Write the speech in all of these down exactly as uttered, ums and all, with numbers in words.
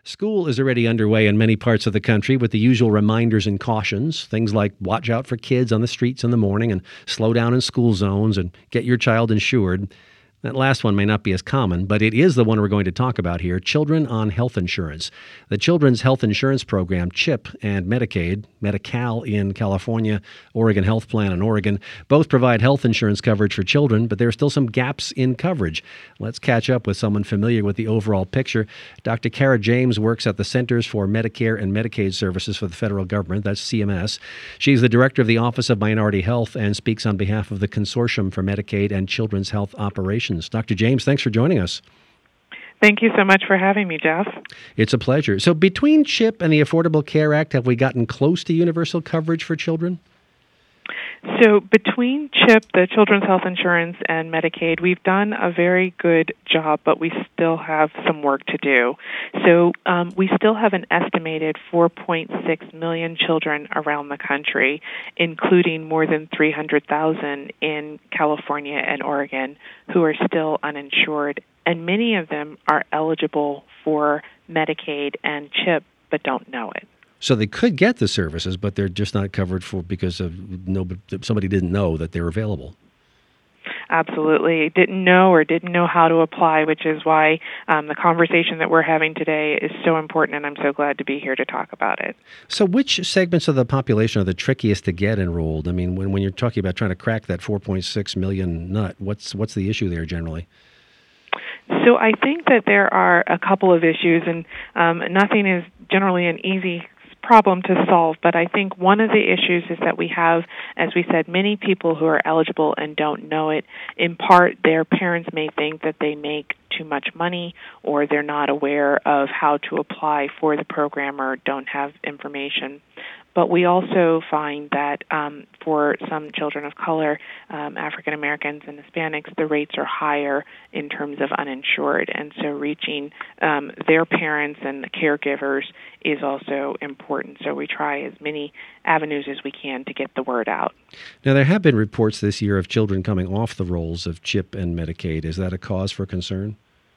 School is already underway in many parts of the country with the usual reminders and cautions. Things like watch out for kids on the streets in the morning and slow down in school zones and get your child insured. That last one may not be as common, but it is the one we're going to talk about here, Children on Health Insurance. The Children's Health Insurance Program, CHIP, and Medicaid, Medi-Cal in California, Oregon Health Plan in Oregon, both provide health insurance coverage for children, but there are still some gaps in coverage. Let's catch up with someone familiar with the overall picture. Doctor Kara James works at the Centers for Medicare and Medicaid Services for the federal government, that's C M S. She's the director of the Office of Minority Health and speaks on behalf of the Consortium for Medicaid and Children's Health Operations. Doctor James, thanks for joining us. Thank you so much for having me, Jeff. It's a pleasure. So between CHIP and the Affordable Care Act, have we gotten close to universal coverage for children? So between CHIP, the Children's Health Insurance, and Medicaid, we've done a very good job, but we still have some work to do. So um, we still have an estimated four point six million children around the country, including more than three hundred thousand in California and Oregon, who are still uninsured. And many of them are eligible for Medicaid and CHIP, but don't know it. So they could get the services, but they're just not covered for because of no, somebody didn't know that they're available. Absolutely. Didn't know or didn't know how to apply, which is why um, the conversation that we're having today is so important, and I'm so glad to be here to talk about it. So which segments of the population are the trickiest to get enrolled? I mean, when, when you're talking about trying to crack that four point six million nut, what's what's the issue there generally? So I think that there are a couple of issues, and um, nothing is generally an easy problem to solve, but I think one of the issues is that we have, as we said, many people who are eligible and don't know it. In part, their parents may think that they make too much money, or they're not aware of how to apply for the program or don't have information. But we also find that um, for some children of color, um, African Americans and Hispanics, the rates are higher in terms of uninsured. And so reaching um, their parents and the caregivers is also important. So we try as many avenues as we can to get the word out. Now, there have been reports this year of children coming off the rolls of CHIP and Medicaid. Is that a cause for concern?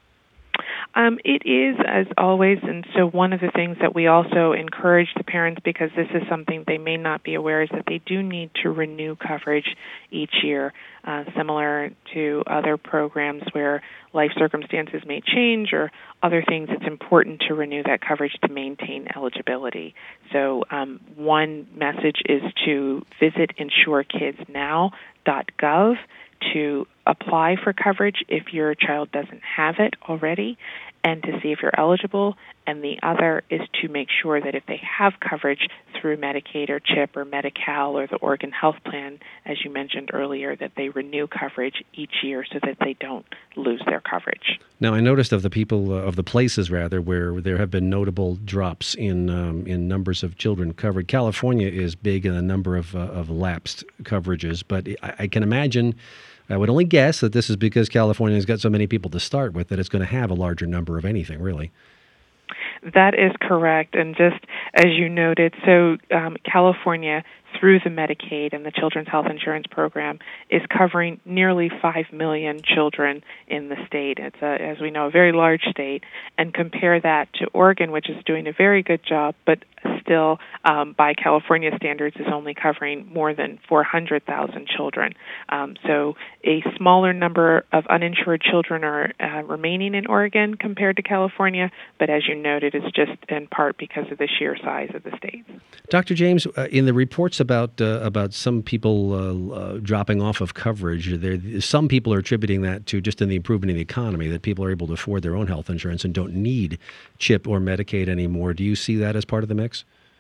Um, it is, as always, and so one of the things that we also encourage the parents, because this is something they may not be aware, is that they do need to renew coverage each year, uh, similar to other programs where life circumstances may change or other things. It's important to renew that coverage to maintain eligibility. So um, one message is to visit insure kids now dot gov to apply for coverage if your child doesn't have it already, and to see if you're eligible. And the other is to make sure that if they have coverage through Medicaid or CHIP or Medi-Cal or the Oregon Health Plan, as you mentioned earlier, that they renew coverage each year so that they don't lose their coverage. Now, I noticed of the people, uh, of the places rather, where there have been notable drops in um, in numbers of children covered. California is big in a number of, uh, of lapsed coverages, but I, I can imagine, I would only guess that this is because California's got so many people to start with that it's going to have a larger number of anything, really. That is correct. And just as you noted, so um, California, through the Medicaid and the Children's Health Insurance Program, is covering nearly five million children in the state. It's, a, as we know, a very large state. And compare that to Oregon, which is doing a very good job, but still, um, by California standards, is only covering more than four hundred thousand children. Um, so a smaller number of uninsured children are uh, remaining in Oregon compared to California, but as you noted, it's just in part because of the sheer size of the states. Doctor James, uh, in the reports about uh, about some people uh, uh, dropping off of coverage, there some people are attributing that to just in the improvement in the economy, that people are able to afford their own health insurance and don't need CHIP or Medicaid anymore. Do you see that as part of the mix?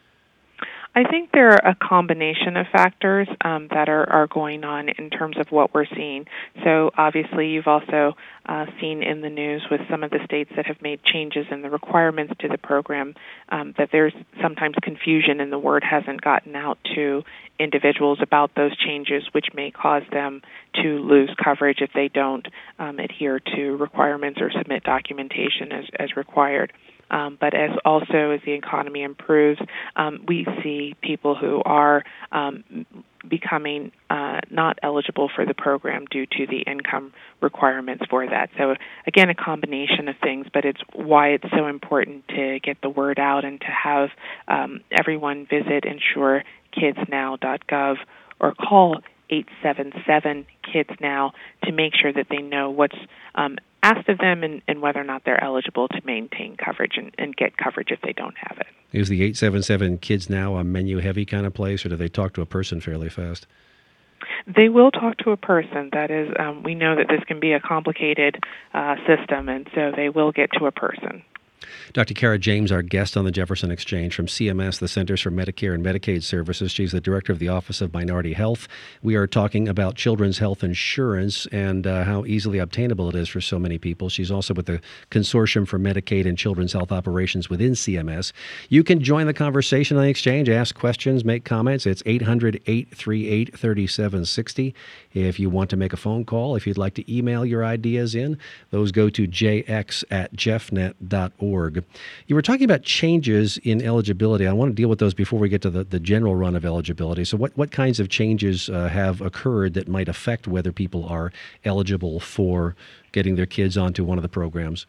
I think there are a combination of factors um, that are, are going on in terms of what we're seeing. So obviously you've also uh, seen in the news with some of the states that have made changes in the requirements to the program um, that there's sometimes confusion and the word hasn't gotten out to individuals about those changes, which may cause them to lose coverage if they don't um, adhere to requirements or submit documentation as, as required. Um, but as also as the economy improves, um, we see people who are um, becoming uh, not eligible for the program due to the income requirements for that. So again, a combination of things, but it's why it's so important to get the word out and to have um, everyone visit insure kids now dot gov or call eight seven seven kids now to make sure that they know what's um, asked of them and, and whether or not they're eligible to maintain coverage and, and get coverage if they don't have it. Is the eight seven seven Kids Now a menu-heavy kind of place, or do they talk to a person fairly fast? They will talk to a person. That is, um, we know that this can be a complicated uh, system, and so they will get to a person. Doctor Kara James, our guest on the Jefferson Exchange from C M S, the Centers for Medicare and Medicaid Services. She's the director of the Office of Minority Health. We are talking about children's health insurance and uh, how easily obtainable it is for so many people. She's also with the Consortium for Medicaid and Children's Health Operations within C M S. You can join the conversation on the Exchange, ask questions, make comments. It's eight hundred, eight three eight, three seven six zero. If you want to make a phone call, if you'd like to email your ideas in, those go to j x at jeffnet dot org. You were talking about changes in eligibility. I want to deal with those before we get to the, the general run of eligibility. So what, what kinds of changes uh, have occurred that might affect whether people are eligible for getting their kids onto one of the programs?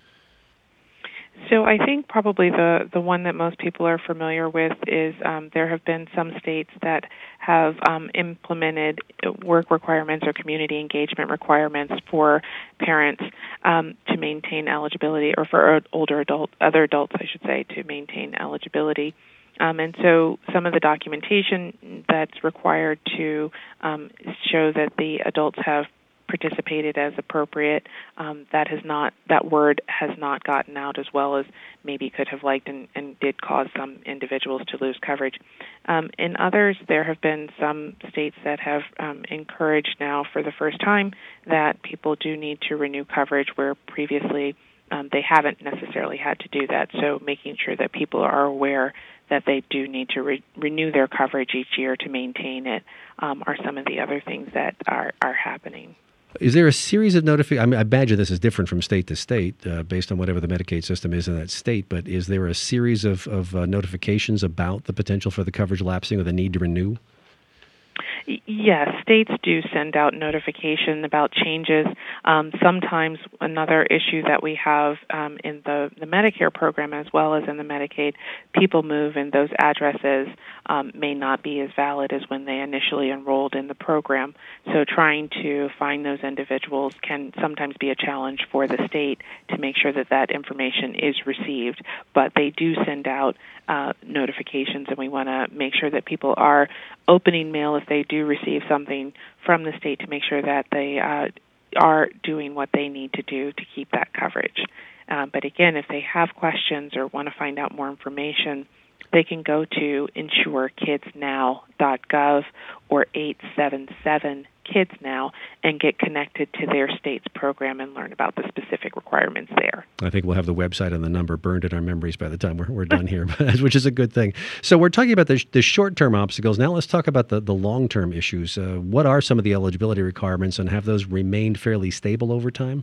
So I think probably the, the one that most people are familiar with is um, there have been some states that have um, implemented work requirements or community engagement requirements for parents um, to maintain eligibility, or for older adult, other adults, I should say, to maintain eligibility. Um, and so some of the documentation that's required to um, show that the adults have participated as appropriate, um, that has not that word has not gotten out as well as maybe could have liked, and, and did cause some individuals to lose coverage. Um, in others, there have been some states that have um, encouraged now for the first time that people do need to renew coverage where previously um, they haven't necessarily had to do that. So making sure that people are aware that they do need to re- renew their coverage each year to maintain it um, are some of the other things that are, are happening. Is there a series of notifications? I mean, I imagine this is different from state to state uh, based on whatever the Medicaid system is in that state, but is there a series of, of uh, notifications about the potential for the coverage lapsing or the need to renew? Yes, states do send out notification about changes. Um, sometimes another issue that we have um, in the, the Medicare program as well as in the Medicaid, people move and those addresses um, may not be as valid as when they initially enrolled in the program. So trying to find those individuals can sometimes be a challenge for the state to make sure that that information is received. But they do send out uh, notifications, and we want to make sure that people are opening mail if they do receive something from the state to make sure that they uh, are doing what they need to do to keep that coverage. Uh, but again, if they have questions or want to find out more information, they can go to insure kids now dot gov or eight seven seven kids now and get connected to their state's program and learn about the specific requirements there. I think we'll have the website and the number burned in our memories by the time we're, we're done here, which is a good thing. So we're talking about the, the short-term obstacles. Now let's talk about the, the long-term issues. Uh, what are some of the eligibility requirements, and have those remained fairly stable over time?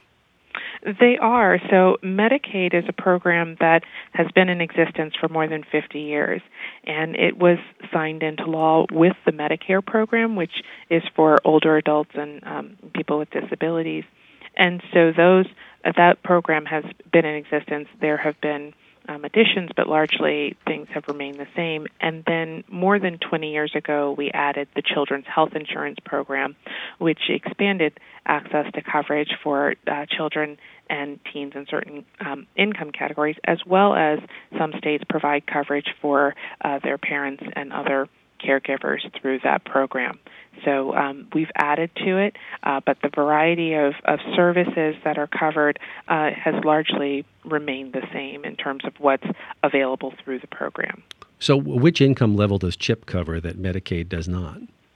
They are. So Medicaid is a program that has been in existence for more than fifty years, and it was signed into law with the Medicare program, which is for older adults and um, people with disabilities. And so those uh, that program has been in existence. There have been um, additions, but largely things have remained the same. And then more than twenty years ago, we added the Children's Health Insurance Program, which expanded access to coverage for uh, children and teens in certain um, income categories, as well as some states provide coverage for uh, their parents and other caregivers through that program. So um, we've added to it, uh, but the variety of, of services that are covered uh, has largely remained the same in terms of what's available through the program. So which income level does CHIP cover that Medicaid does not?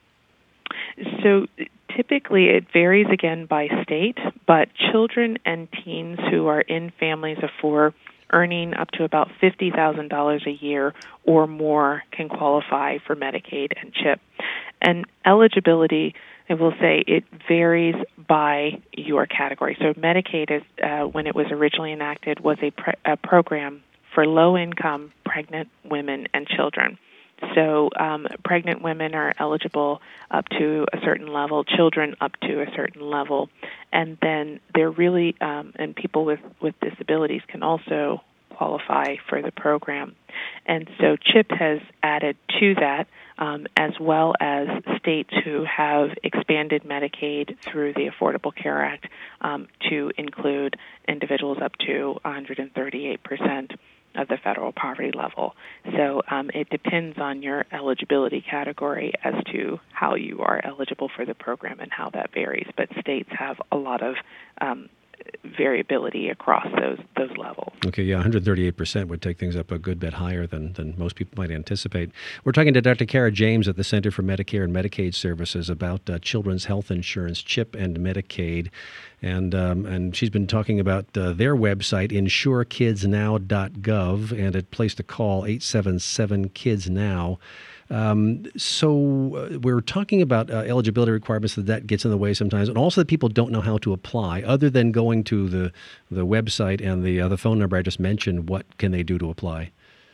So typically it varies again by state, but children and teens who are in families of four earning up to about fifty thousand dollars a year or more can qualify for Medicaid and CHIP. And eligibility, I will say, it varies by your category. So Medicaid, is, uh, when it was originally enacted, was a, pre- a program for low-income pregnant women and children. So um, pregnant women are eligible up to a certain level, children up to a certain level, and then they're really, um, and people with, with disabilities can also qualify for the program. And so CHIP has added to that, um, as well as states who have expanded Medicaid through the Affordable Care Act um, to include individuals up to one hundred thirty-eight percent of the federal poverty level. So um, it depends on your eligibility category as to how you are eligible for the program and how that varies. But states have a lot of um, variability across those those levels. Okay, yeah, one hundred thirty-eight percent would take things up a good bit higher than, than most people might anticipate. We're talking to Doctor Kara James at the Center for Medicare and Medicaid Services about uh, children's health insurance, CHIP and Medicaid. And um, and she's been talking about uh, their website, insure kids now dot gov, and a place to call, eight seven seven kids now. Um, so uh, we're talking about uh, eligibility requirements, that that gets in the way sometimes, and also that people don't know how to apply. Other than going to the the website and the uh, the phone number I just mentioned, what can they do to apply?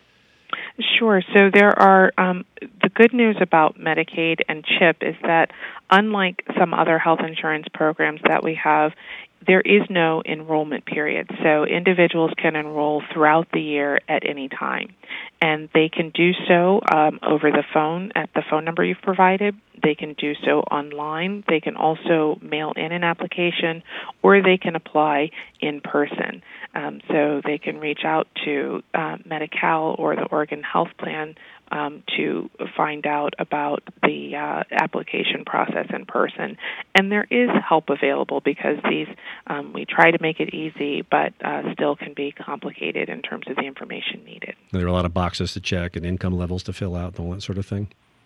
Sure. So there are, um, the good news about Medicaid and CHIP is that unlike some other health insurance programs that we have, there is no enrollment period. So individuals can enroll throughout the year at any time. And they can do so um, over the phone at the phone number you've provided. They can do so online. They can also mail in an application, or they can apply in person. Um, so they can reach out to uh, Medi-Cal or the Oregon Health Plan um, to find out about the uh, application process in person. And there is help available because these um, we try to make it easy, but uh, still can be complicated in terms of the information needed. There are a lot of boxes to check and income levels to fill out and all that sort of thing.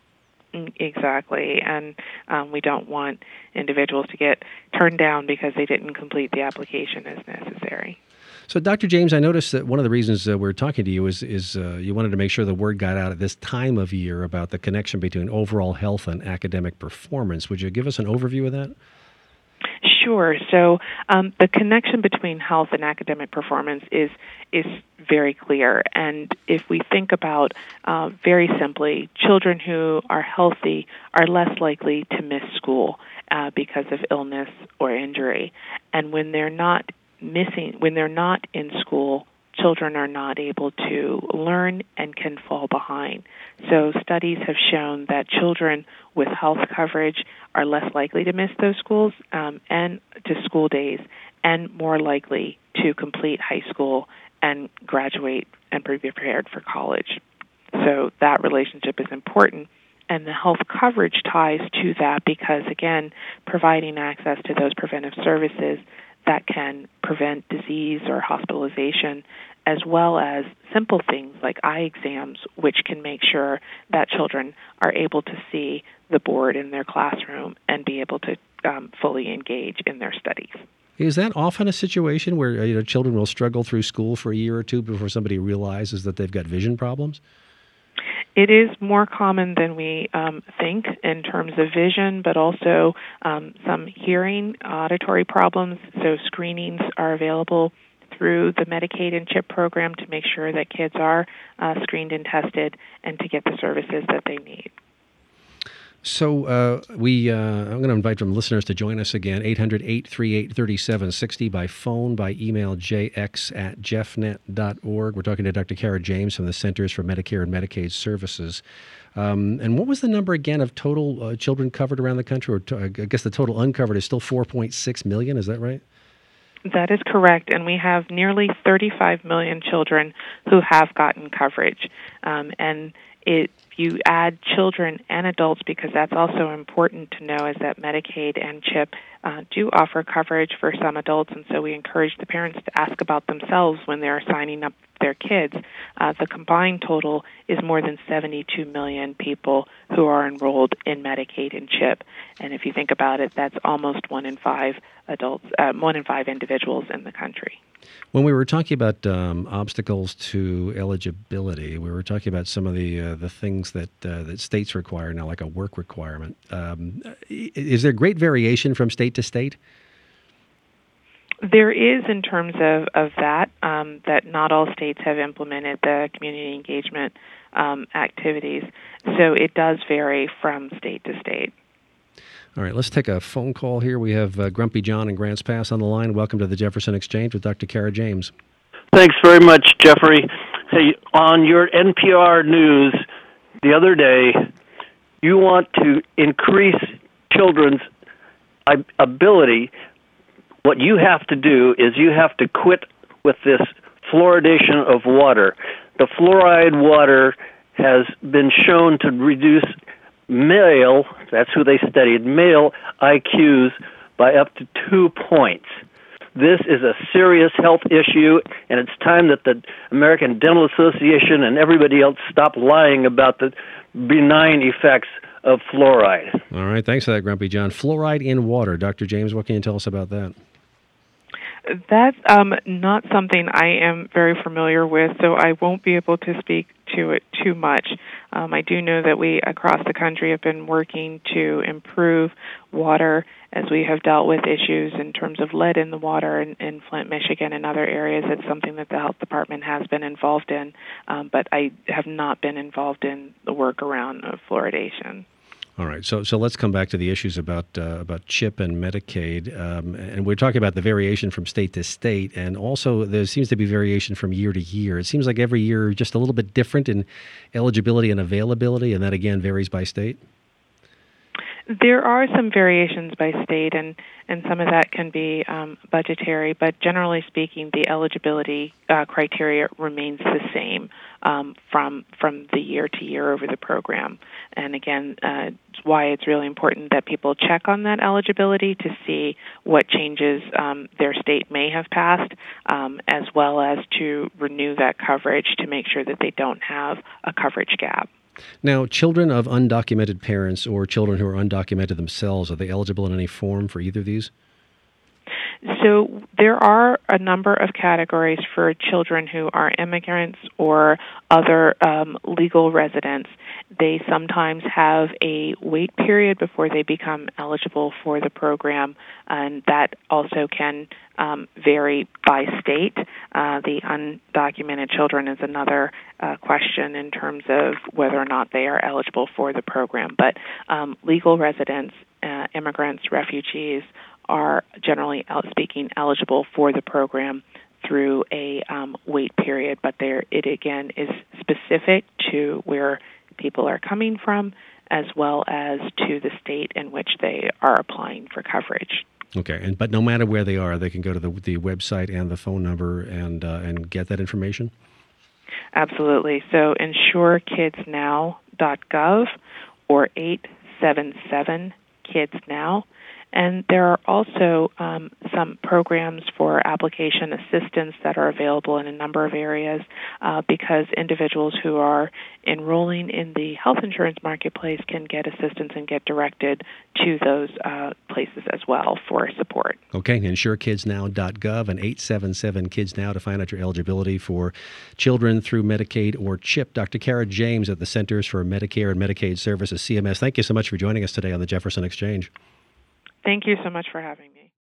Exactly, and um, we don't want individuals to get turned down because they didn't complete the application as necessary. So, Doctor James, I noticed that one of the reasons uh, we're talking to you is, is uh, you wanted to make sure the word got out at this time of year about the connection between overall health and academic performance. Would you give us an overview of that? Sure. So um, the connection between health and academic performance is is very clear. And if we think about, uh, very simply, children who are healthy are less likely to miss school uh, because of illness or injury. And when they're not missing, when they're not in school, children are not able to learn and can fall behind. So studies have shown that children with health coverage are less likely to miss those schools um, and to school days, and more likely to complete high school and graduate and be prepared for college. So that relationship is important. And the health coverage ties to that because, again, providing access to those preventive services that can prevent disease or hospitalization, as well as simple things like eye exams, which can make sure that children are able to see the board in their classroom and be able to um, fully engage in their studies. Is that often a situation where you know children will struggle through school for a year or two before somebody realizes that they've got vision problems? It is more common than we um, think in terms of vision, but also um, some hearing, auditory problems. So screenings are available through the Medicaid and CHIP program to make sure that kids are uh, screened and tested and to get the services that they need. So uh, we, uh, I'm going to invite some listeners to join us again, eight hundred, eight three eight, three seven six zero by phone, by email, j x at jeffnet dot org. We're talking to Doctor Kara James from the Centers for Medicare and Medicaid Services. Um, and what was the number again of total uh, children covered around the country? Or to, I guess the total uncovered is still four point six million, is that right? That is correct, and we have nearly thirty-five million children who have gotten coverage. Um, and it, you add children and adults, because that's also important to know, is that Medicaid and CHIP uh, do offer coverage for some adults, and so we encourage the parents to ask about themselves when they're signing up their kids. Uh, the combined total is more than seventy-two million people who are enrolled in Medicaid and CHIP, and if you think about it, that's almost one in five adults, uh, one in five individuals in the country. When we were talking about um, obstacles to eligibility, we were talking about some of the uh, the things that uh, that states require now, like a work requirement. Um, is there great variation from state to state? There is, in terms of, of that, um, that not all states have implemented the community engagement um, activities, so it does vary from state to state. All right, let's take a phone call here. We have uh, Grumpy John in Grants Pass on the line. Welcome to the Jefferson Exchange with Doctor Kara James. Thanks very much, Jeffrey. Hey, on your N P R news the other day, you want to increase children's ability. What you have to do is you have to quit with this fluoridation of water. The fluoride water has been shown to reduce male, that's who they studied, male I Qs by up to two points. This is a serious health issue, and it's time that the American Dental Association and everybody else stop lying about the benign effects of fluoride. All right, thanks for that, Grumpy John. Fluoride in water. Doctor James, what can you tell us about that? That's um, not something I am very familiar with, so I won't be able to speak to it too much. Um, I do know that we across the country have been working to improve water as we have dealt with issues in terms of lead in the water in, in Flint, Michigan, and other areas. It's something that the health department has been involved in, um, but I have not been involved in the work around of fluoridation. All right, so so let's come back to the issues about uh, about CHIP and Medicaid, um, and we're talking about the variation from state to state, and also there seems to be variation from year to year. It seems like every year just a little bit different in eligibility and availability, and that again varies by state. There are some variations by state, and, and some of that can be um, budgetary, but generally speaking, the eligibility uh, criteria remains the same um, from from the year to year over the program. And again, uh, it's why it's really important that people check on that eligibility to see what changes um, their state may have passed, um, as well as to renew that coverage to make sure that they don't have a coverage gap. Now, children of undocumented parents or children who are undocumented themselves, are they eligible in any form for either of these? So there are a number of categories for children who are immigrants or other um, legal residents. They sometimes have a wait period before they become eligible for the program, and that also can um, vary by state. Uh, the undocumented children is another uh, question in terms of whether or not they are eligible for the program. But um, legal residents, uh, immigrants, refugees, are generally speaking eligible for the program through a um, wait period, but there it again is specific to where people are coming from as well as to the state in which they are applying for coverage. Okay, and but no matter where they are, they can go to the the website and the phone number and uh, and get that information? Absolutely. So insure kids now dot gov or eight seven seven kids now. And there are also um, some programs for application assistance that are available in a number of areas uh, because individuals who are enrolling in the health insurance marketplace can get assistance and get directed to those uh, places as well for support. Okay, insure kids now dot gov and eight seven seven kids now to find out your eligibility for children through Medicaid or CHIP. Doctor Kara James at the Centers for Medicare and Medicaid Services, C M S, thank you so much for joining us today on the Jefferson Exchange. Thank you so much for having me.